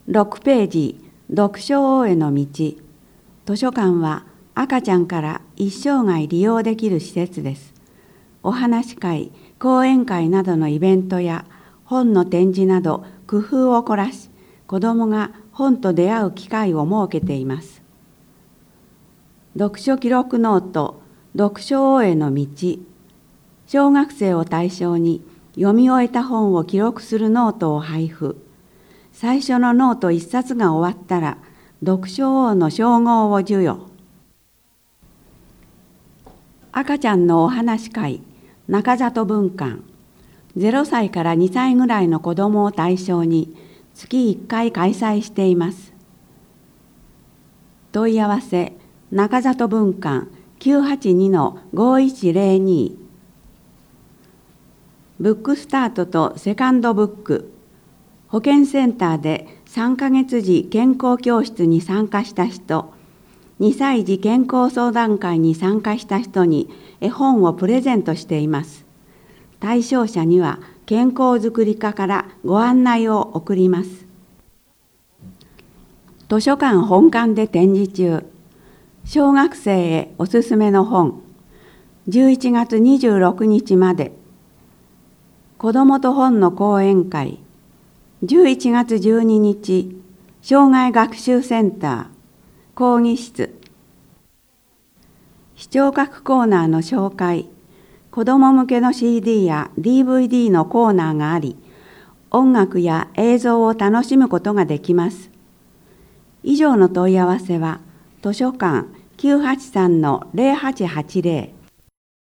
6ページ、読書王への道。図書館は赤ちゃんから一生涯利用できる施設です。お話し会、講演会などのイベントや本の展示など工夫を凝らし、子どもが本と出会う機会を設けています。読書記録ノート、読書王への道。小学生を対象に読み終えた本を記録するノートを配布。最初のノート1冊が終わったら、読書王の称号を授与。赤ちゃんのお話し会、中里文館。0歳から2歳ぐらいの子どもを対象に月1回開催しています。問い合わせ、中里文館 982-5102。ブックスタートとセカンドブック。保健センターで3ヶ月時健康教室に参加した人、2歳児健康相談会に参加した人に絵本をプレゼントしています。対象者には健康づくり課からご案内を送ります。図書館本館で展示中。小学生へおすすめの本。11月26日まで。子どもと本の講演会。11月12日、障害学習センター、講義室。視聴覚コーナーの紹介、子ども向けの CD や DVD のコーナーがあり、音楽や映像を楽しむことができます。以上の問い合わせは、図書館 983-0880